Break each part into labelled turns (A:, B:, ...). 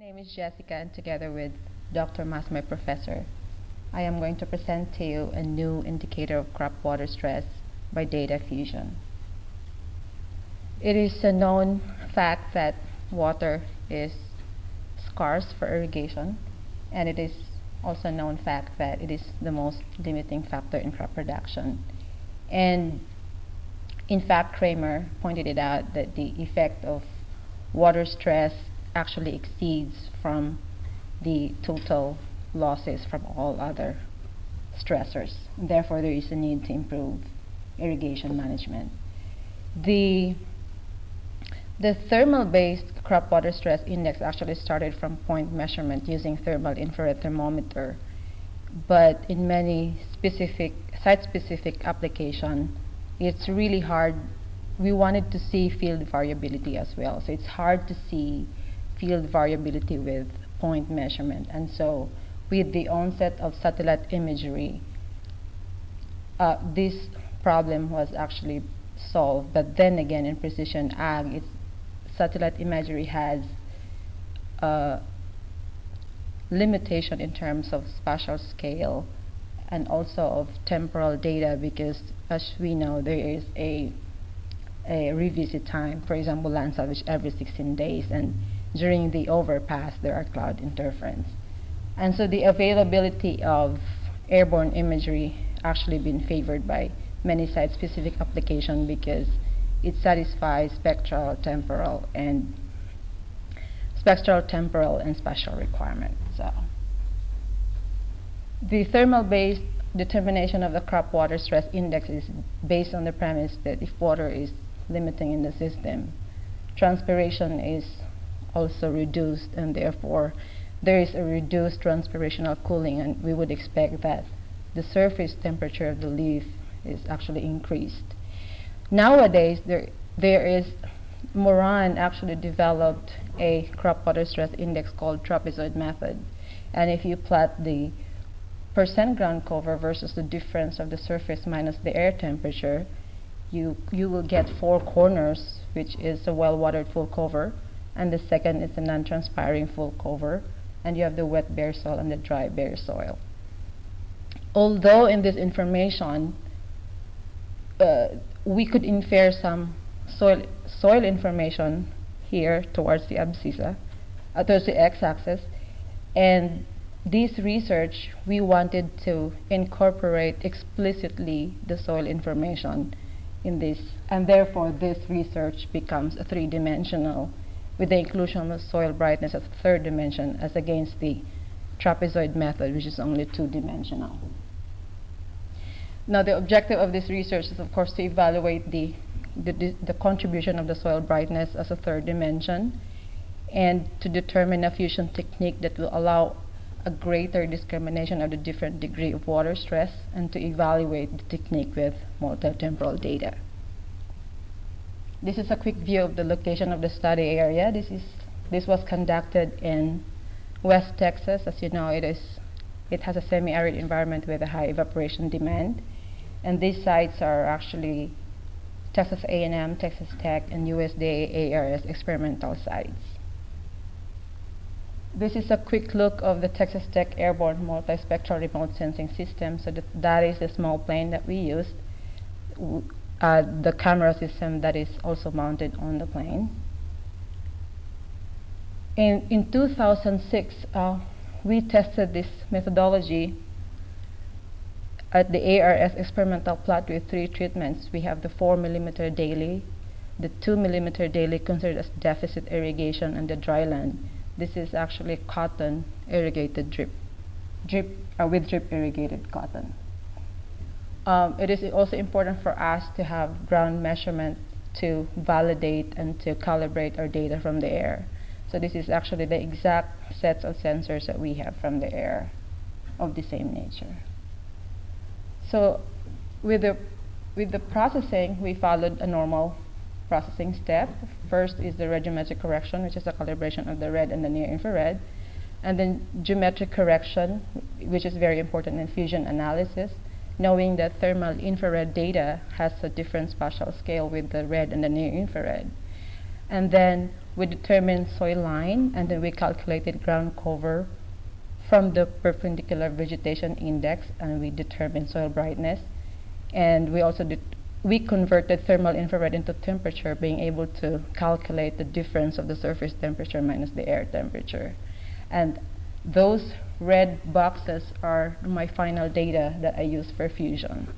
A: name is Jessica, and together with Dr. Mas, my professor, I am going to present to you a new indicator of crop water stress by data fusion. It is a known fact that water is scarce for irrigation, and it is also a known fact that it is the most limiting factor in crop production. And in fact, Kramer pointed it out that the effect of water stress actually exceeds from the total losses from all other stressors. Therefore, there is a need to improve irrigation management. The thermal-based crop water stress index actually started from point measurement using thermal infrared thermometer, but in many site-specific application, it's really hard. We wanted to see field variability as well, so it's hard to see field variability with point measurement. And so with the onset of satellite imagery, this problem was actually solved. But then again, in precision ag, satellite imagery has a limitation in terms of spatial scale and also of temporal data, because as we know, there is a revisit time, for example, land salvage every 16 days, and during the overpass there are cloud interference. And so the availability of airborne imagery actually been favored by many site-specific application because it satisfies spectral, temporal, and spatial requirements. So the thermal-based determination of the crop water stress index is based on the premise that if water is limiting in the system, transpiration is also reduced, and therefore there is a reduced transpirational cooling, and we would expect that the surface temperature of the leaf is actually increased. Nowadays, Moran actually developed a crop water stress index called trapezoid method, and if you plot the percent ground cover versus the difference of the surface minus the air temperature, you will get four corners, which is a well-watered full cover, and the second is a non-transpiring full cover, and you have the wet bare soil and the dry bare soil. Although in this information we could infer some soil information here towards the abscissa, towards the x-axis, and this research we wanted to incorporate explicitly the soil information in this, and therefore this research becomes a three-dimensional with the inclusion of soil brightness as a third dimension as against the trapezoid method, which is only two-dimensional. Now the objective of this research is of course to evaluate the contribution of the soil brightness as a third dimension, and to determine a fusion technique that will allow a greater discrimination of the different degree of water stress, and to evaluate the technique with multi-temporal data. This is a quick view of the location of the study area. This was conducted in West Texas. As you know, it has a semi-arid environment with a high evaporation demand, and these sites are actually Texas A&M, Texas Tech, and USDA ARS experimental sites. This is a quick look of the Texas Tech Airborne Multispectral Remote Sensing System. So that is the small plane that we used. The camera system that is also mounted on the plane. In 2006, we tested this methodology at the ARS experimental plot with three treatments. We have the 4 millimeter daily, the 2 millimeter daily considered as deficit irrigation, and the dry land. This is actually cotton irrigated with drip irrigated cotton. It is also important for us to have ground measurement to validate and to calibrate our data from the air. So this is actually the exact sets of sensors that we have from the air of the same nature. So with the processing, we followed a normal processing step. First is the radiometric correction, which is a calibration of the red and the near infrared, and then geometric correction, which is very important in fusion analysis, knowing that thermal infrared data has a different spatial scale with the red and the near infrared. And then we determined soil line, and then we calculated ground cover from the perpendicular vegetation index, and we determined soil brightness. And we also we converted thermal infrared into temperature, being able to calculate the difference of the surface temperature minus the air temperature. And those red boxes are my final data that I use for fusion.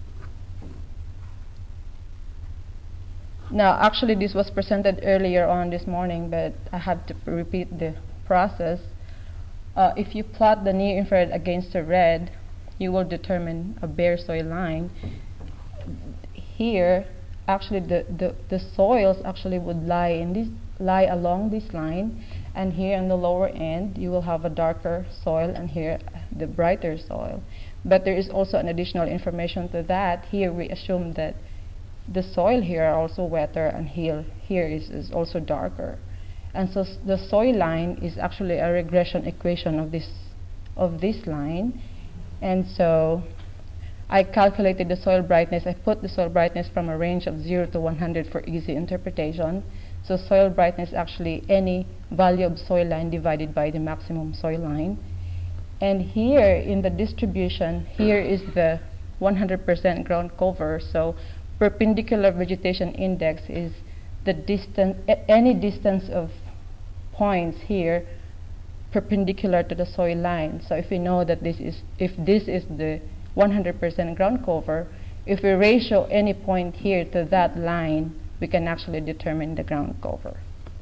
A: Now, actually, this was presented earlier on this morning, but I have to repeat the process. If you plot the near infrared against the red, you will determine a bare soil line. Here, actually, the soils actually would lie along this line, and here on the lower end, you will have a darker soil, and here the brighter soil. But there is also an additional information to that. Here, we assume that the soil here are also wetter, and here is also darker. And so the soil line is actually a regression equation of this line. And so I calculated the soil brightness. I put the soil brightness from a range of 0 to 100 for easy interpretation. So soil brightness is actually any value of soil line divided by the maximum soil line. And here in the distribution, here is the 100% ground cover. So perpendicular vegetation index is the distance, any distance of points here perpendicular to the soil line. So if we know that this is the 100% ground cover, if we ratio any point here to that line, we can actually determine the ground cover.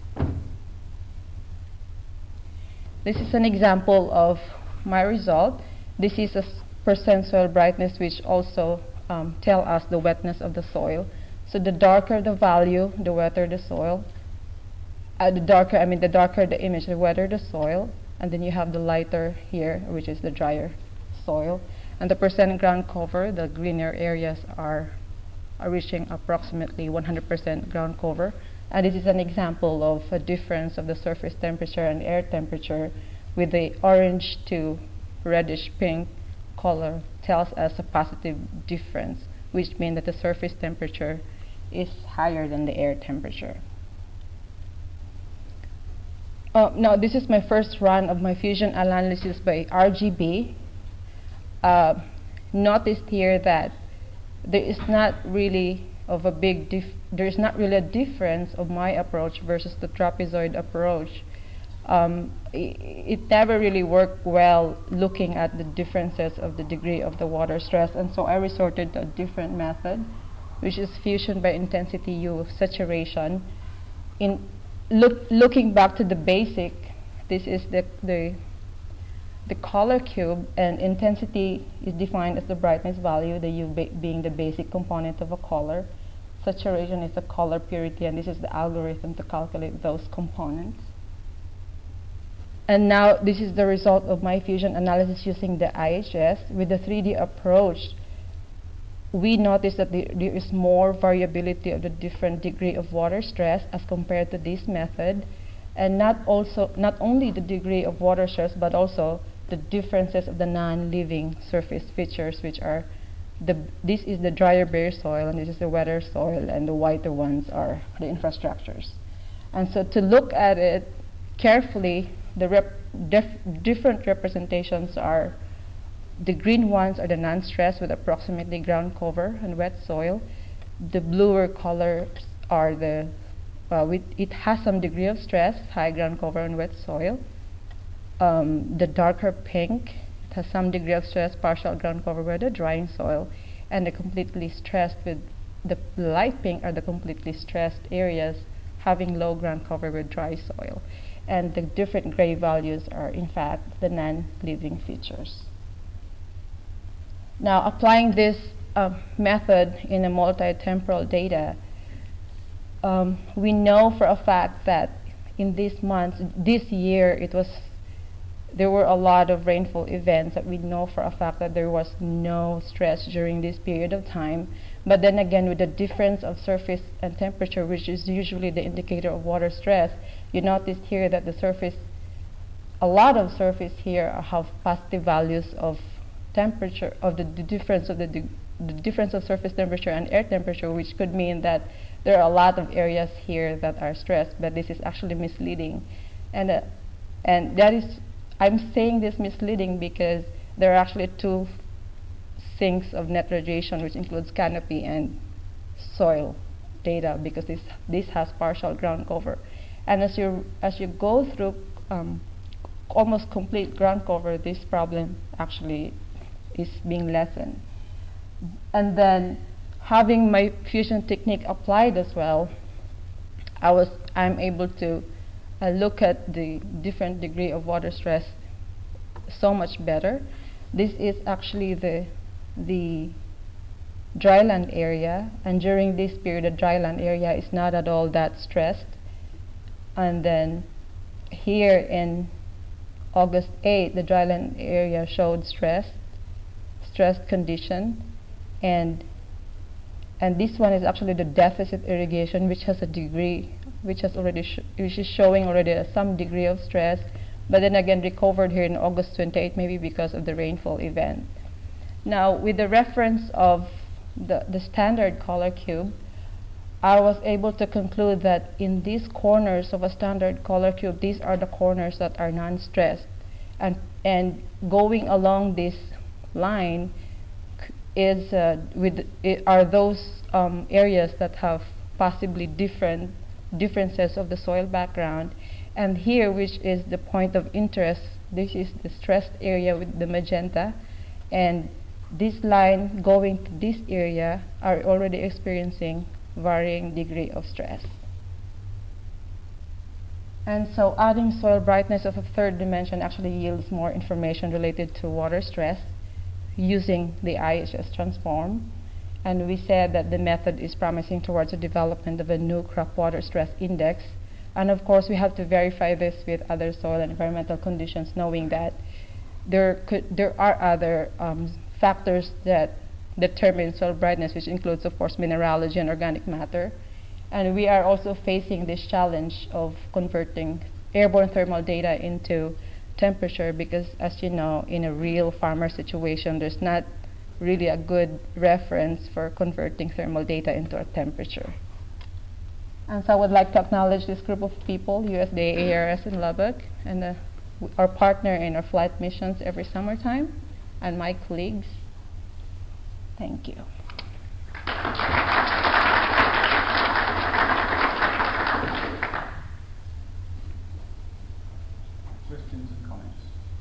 A: This is an example of my result. This is a percent soil brightness, which also tell us the wetness of the soil. So the darker the value, the wetter the soil. The darker the image, the wetter the soil. And then you have the lighter here, which is the drier soil. And the percent ground cover, the greener areas are reaching approximately 100% ground cover. And this is an example of a difference of the surface temperature and air temperature, with the orange to reddish pink color tells us a positive difference, which means that the surface temperature is higher than the air temperature. Now, this is my first run of my fusion analysis by RGB. Notice here that there is not really a difference of my approach versus the trapezoid approach. It never really worked well looking at the differences of the degree of the water stress, and so I resorted to a different method, which is fusion by intensity U saturation. In looking back to the basic, this is the color cube, and intensity is defined as the brightness value, the U being the basic component of a color. Saturation is the color purity, and this is the algorithm to calculate those components. And now this is the result of my fusion analysis using the IHS. With the 3D approach, we notice that there is more variability of the different degree of water stress as compared to this method, and not only the degree of water stress, but also the differences of the non-living surface features, which are this is the drier bare soil, and this is the wetter soil, and the whiter ones are the infrastructures. And so to look at it carefully, the different representations are: the green ones are the non-stress with approximately ground cover and wet soil. The bluer colors are it has some degree of stress, high ground cover and wet soil. The darker pink, it has some degree of stress, partial ground cover with the drying soil. And the completely stressed with the light pink are the completely stressed areas having low ground cover with dry soil. And the different gray values are in fact the non-living features. Now, applying this method in a multi-temporal data, we know for a fact that in this year, there were a lot of rainfall events, that we know for a fact that there was no stress during this period of time. But then again, with the difference of surface and temperature, which is usually the indicator of water stress, you notice here that a lot of surface here have positive values of temperature, of the difference of the difference of surface temperature and air temperature, which could mean that there are a lot of areas here that are stressed, but this is actually misleading. And that is, I'm saying this misleading because there are actually two sinks of net radiation, which includes canopy and soil data, because this has partial ground cover. And as you go through almost complete ground cover, this problem actually is being lessened. And then having my fusion technique applied as well, I'm able to look at the different degree of water stress so much better. This is actually the dryland area, and during this period the dryland area is not at all that stressed. And then here in August 8, the dryland area showed stressed condition, and this one is actually the deficit irrigation, which has a degree, which is showing already some degree of stress, but then again recovered here in August 28, maybe because of the rainfall event. Now, with the reference of the standard color cube, I was able to conclude that in these corners of a standard color cube, these are the corners that are non-stressed, and going along this line are those areas that have possibly differences of the soil background. And here, which is the point of interest, this is the stressed area with the magenta, and this line going to this area are already experiencing varying degree of stress. And so adding soil brightness of a third dimension actually yields more information related to water stress using the IHS transform. And we said that the method is promising towards the development of a new crop water stress index. And of course, we have to verify this with other soil and environmental conditions, knowing that there are other factors that determine soil brightness, which includes, of course, mineralogy and organic matter. And we are also facing this challenge of converting airborne thermal data into temperature, because, as you know, in a real farmer situation, there's not really a good reference for converting thermal data into a temperature. And so I would like to acknowledge this group of people, USDA ARS in Lubbock, and our partner in our flight missions every summertime, and my colleagues. Thank you.
B: Questions and comments?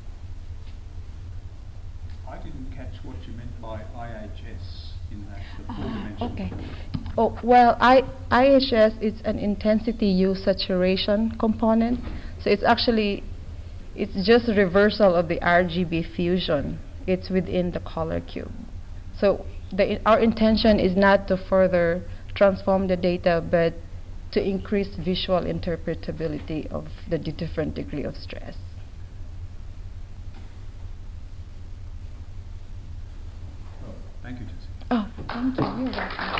B: I didn't catch what you meant by IHS in that, the four-dimensional.
A: Okay. Oh, well, IHS is an intensity use saturation component. So it's just a reversal of the RGB fusion. It's within the color cube. So our intention is not to further transform the data, but to increase visual interpretability of the different degree of stress.
B: Oh, thank you, Jesse.
A: Oh, thank you. You're welcome.